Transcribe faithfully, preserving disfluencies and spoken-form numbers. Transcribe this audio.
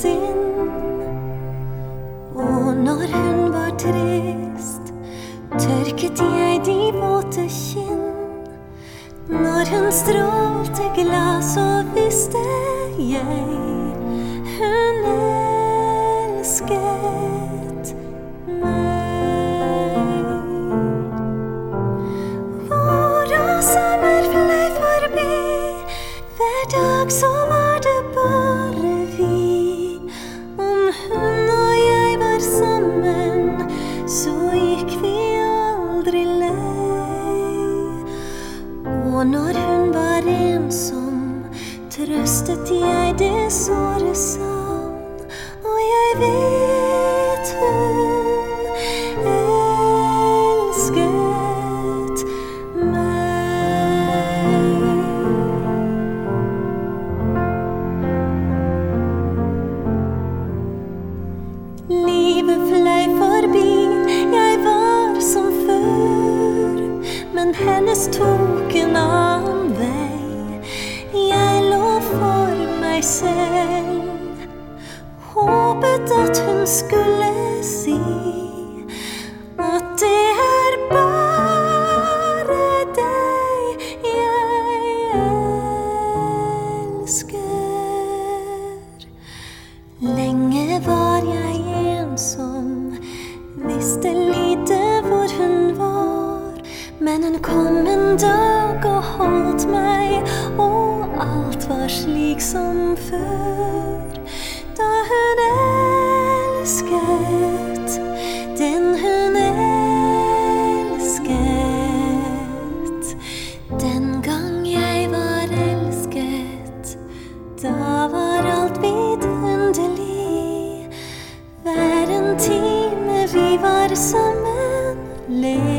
sin. Og når hun var trist, tørket jeg de våte kinn. Når hun strålte glad, så visste jeg hun elsket meg. Vår sommer fløy forbi, hver dag så var det bare vi. Om hun og jeg var sammen, så gikk vi aldri lei. Og når hun var ensom, trøstet jeg det såre savn. Og jeg vet hun elsket meg. Livet fløy forbi, jeg var som før, men hennes tok en annen vei. Jeg lå for meg selv, håpet at hun skulle si at det er bare deg jeg elsker. Lenge var jeg ensom, visste lite hvor hun var, men hun kom en dag og holdt meg, og alt var slik som før. Da hun elsket den hun elsket, den gang jeg var elsket, da var alt vidunderlig. Hver en time vi var sammen, levde